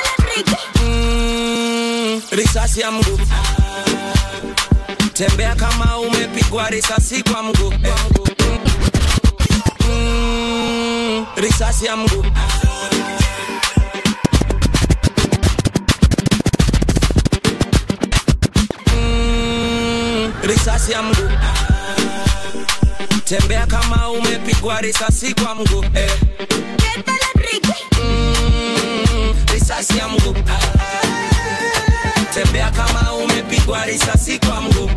risasi ya mguu tembea kama umepigwa risasi kwa mguu risasi ya mguu risasi ya mguu tembea kama umepigwa risasi kwa mguu risasi ya mguu tembea kama umepigwa risasi kwa mguu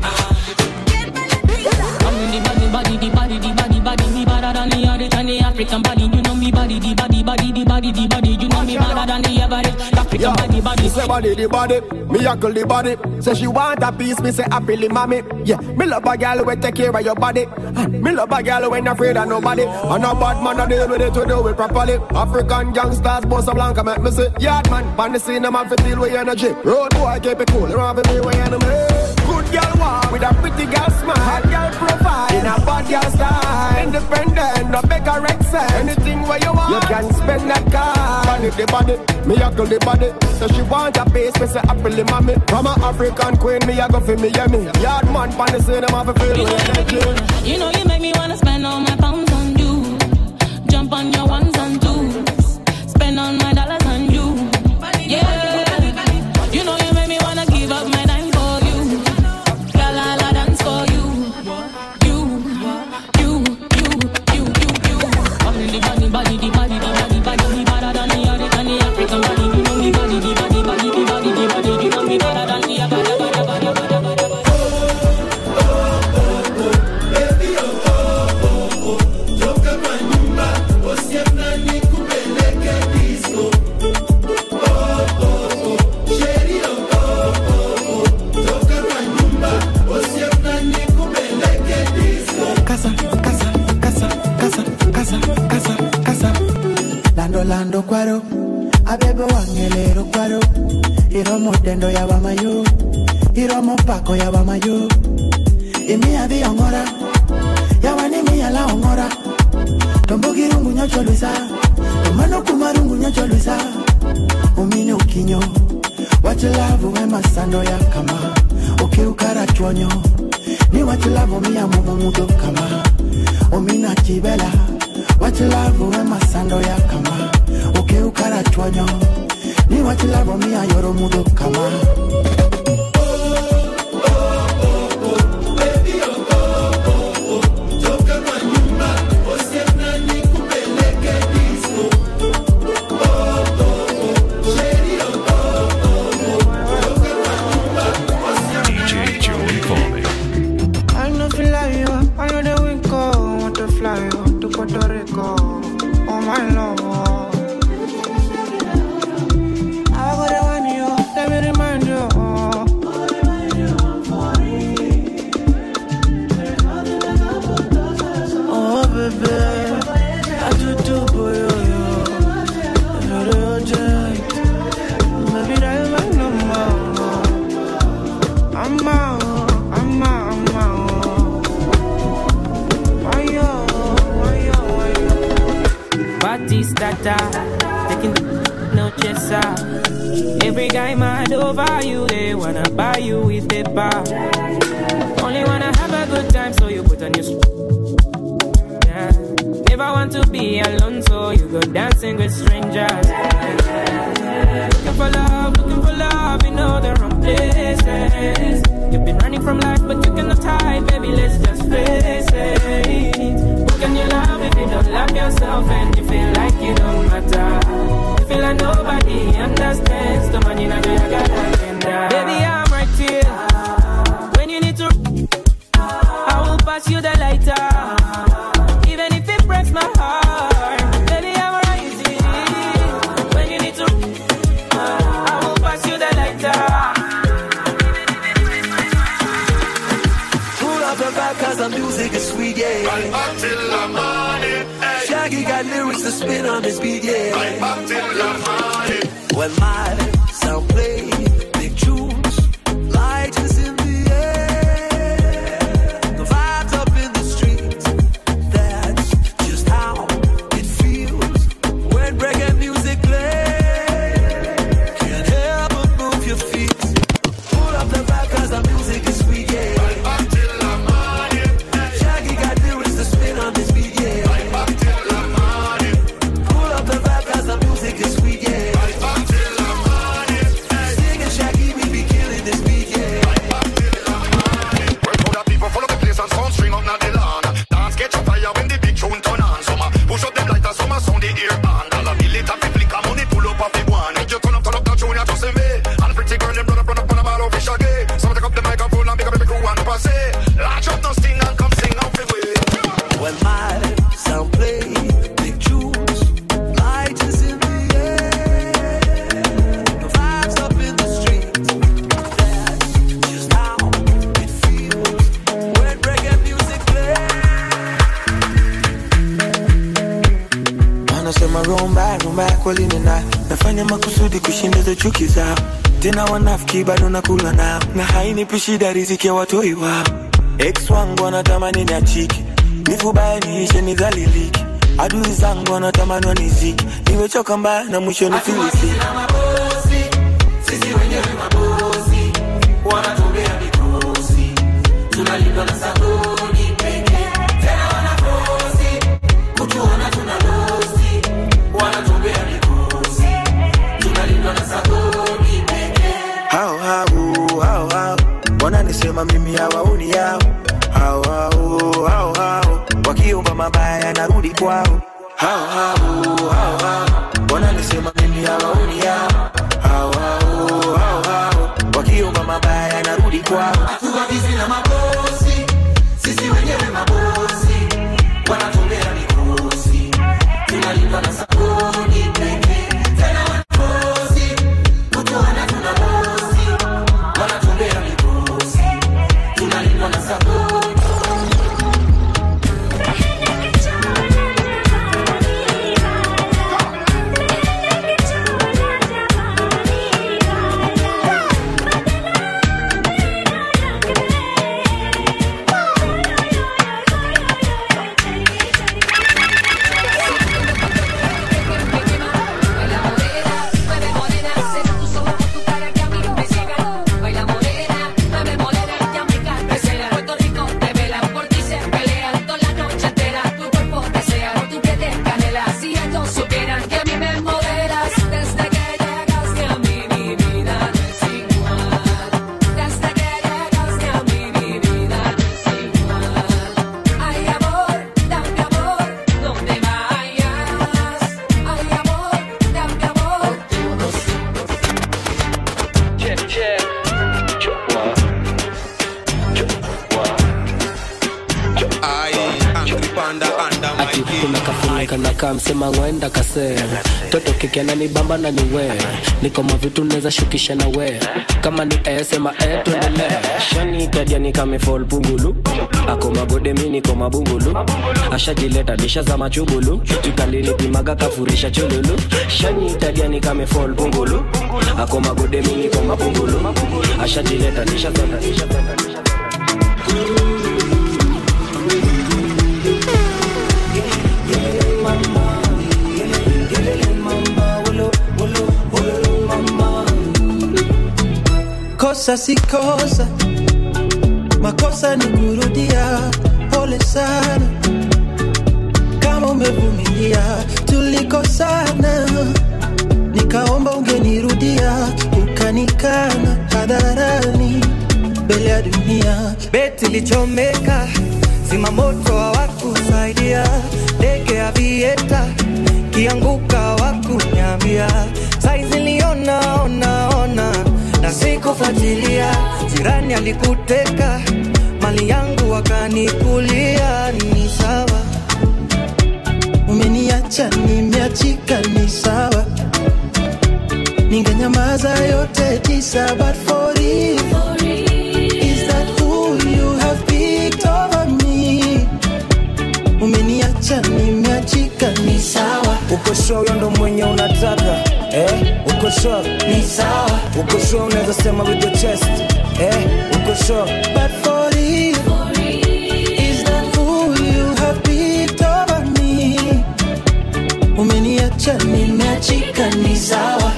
African body, you know me body, the body, you know me better than the average African body. Say body, the body, me huckle the body. Say she want a piece, me say happily mommy. Yeah, me love a girl who take care of your body. Me love a girl who ain't afraid of nobody. And a bad man, I deal with it to do it properly. African gangsters, Bossa Blanca, make me say yard man, pan the scene, I'm have to deal with energy. Road boy, keep it cool, you don't have to be with enemy. Good girl walk with a pretty girl smile. Hot girl profile in a bad girl style. Independent, no beg or excess. Anything where you want, you can spend that car. Body the body, me huckle the body. So she want a piece, me say happily mommy. From a African queen, me a go for me, yeah me. Yard man, pan the scene, I'm have to feel energy. You know you make me wanna spend all my pounds on you. Jump on your ones and twos. Spend all my dollars on you. Yeah. You know you make me wanna give up my dime for you. Girl, I'll dance for you. You. Body, the body, better than the African body. You know me body, the body, you know me better than the Lando kwaro, abebe wangelero kwaro. Iromo tendo ya bamayo, iromo pako ya bamayo. Imi abi ongora, ya wani mi ala ongora. Tombo girungu nyocho luisa, tomano kumarungu nyocho luisa. Umine ukinyo, wachilavu wema sando ya kama. Oke ukara chonyo, ni wachilavu miya mumu mudo kama. Umina chibela. What you love when my sando ya kama. Okay, ukara chwanyo. Ni what you love me a yoro mudo kama. DJ Joe Informe. I know feel like you, I know the wind go, want to fly you to Puerto Rico, oh my love. I got a one you, let me remind you. Oh baby, I do for you, very urgent. Maybe that's my number. I'm out. Batistata, taking no chaser. Every guy mad over you, they wanna buy you with paper. Only wanna have a good time, so you put on your yeah. Never want to be alone, so you go dancing with strangers. Looking for love in all the wrong places. You've been running from life, but you cannot hide, baby, let's just face it. Who can you love if you don't love yourself and you feel like you don't matter? You feel like nobody understands the money that you got agenda. Baby, I'm right here. When you need to, I will pass you the lighter. Even if it breaks my heart, baby, I'm right here. When you need to, I will pass you the lighter. music is sweet, yeah. Right back till the morning. Hey. Shaggy got lyrics to spin on his beat, yeah. Right back till the morning. When my sound play big tunes, light is in the air, the vibes up in the streets. That's just how it feels when reggae music plays. Can't help but move your feet. Pull up the vibe 'cause the music is sweet, yeah. Right back till the morning. Shaggy got lyrics to spin on this beat, yeah. Right back till the morning. Pull up the vibe 'cause the music is sweet, yeah. Right back till the morning. Singing Shaggy, we be killing this beat, yeah. Right back till the morning. Well, crowd of people follow the place and sound string up now the lawn. Dance get your fire when the big tune turn on. Some push up them lighters, some sound the ear band. All a billet and flick a money pull up off the one. If you turn up that tune, you just me. And the pretty girl them run up on a ball of fish again. Some take up the microphone and pick up the crew and pass it. Latch up no sting and come sing out the way. When my sound play big tunes, light is in the air, the vibes up in the streets. That's just how it feels when reggae music plays. Wanasema roll back kweli nina nafanya makusudi kushinda chuki zao. Tena wanafiki bado nakula nao, na hainipi shida riziki ya watoi wao. Ex wangu wanatamani niachike, nifubaye niishe nidhalilike. Adui zangu wanatamani wanizike, niwechoka mbaya na mwisho nifilisi. Sisi wenyewe mabosi, wanatumbea mikosi, tunalindwa na sabuni pekee. Tena wanafosi, kutuona tunalosi, wanatumbea mikosi, tunalindwa na sabuni pekee. Hao wananisema mimi hawaoni yao. Hao wakiomba mabaya narudi kwao. Hao wananisema mimi hawaoni yao. Hao wakiomba mabaya narudi kwao. Hatubagizi na mabosi, sisi wenyewe mabosi, wanatumbea mikosi, tunalindwa na sabuni pekee. Tena wanafosi, kutuona tunalosi, wanatumbea mikosi, tunalindwa na sabuni. Naka msema ngwenda kase toto kike na nibamba na niwe niko mavitu neza shukisha na we kama ni sema tuendele shani kadia ni kame fall pungulu ako magode mini niko mabungulu ashajileta disha za machubulu tukalini pimaga kafurisha chululu shani kadia ni kame fall pungulu ako magode mini niko mabungulu ashajileta disha za Kosa si kosa, makosa ni kurudia. Pole sana kama umevumilia, tulikosana, nikaomba ungenirudia, ukanikana hadharani mbele ya dunia. Beti lichomeka, zima moto hawakusaidia, ndege ya vieta kianguka hawakunyambia, saizi liona na sikufuatilia. Jirani alikuteka mali yangu wakanikulia, ni sawa. Umeniacha nimeachika, ni sawa. Ningenyamaza yote tisa, but for you, is that who you have picked over me? Uko sure unaweza sema with your chest? Uko sure? But for you, is that who you have picked over me? Umeniacha nimeachika ni sawa.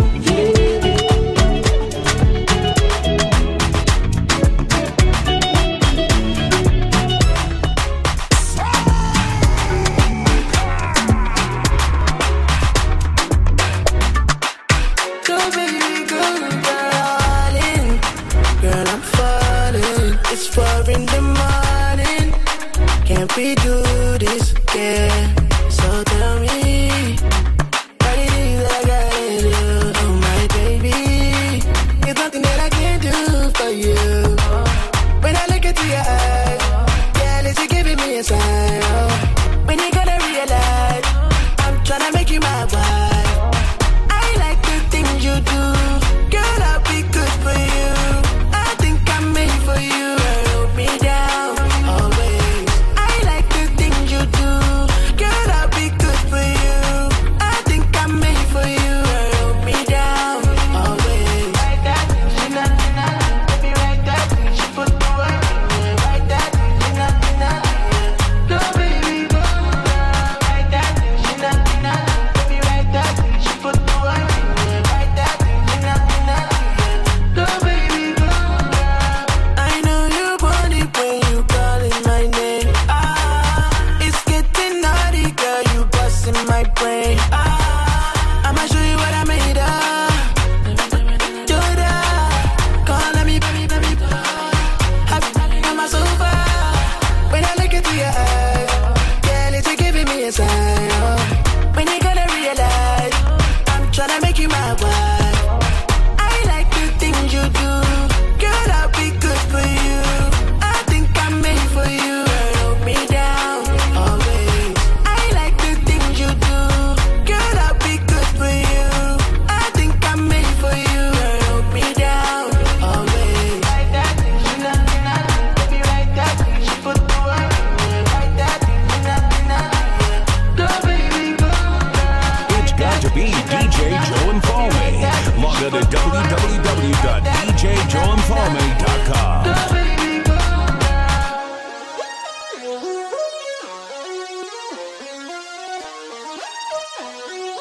We do this again, so tell me what it is that I gotta do, oh my baby. There's nothing that I can't do for you. When I look into your eyes, yeah, it's giving me a sign.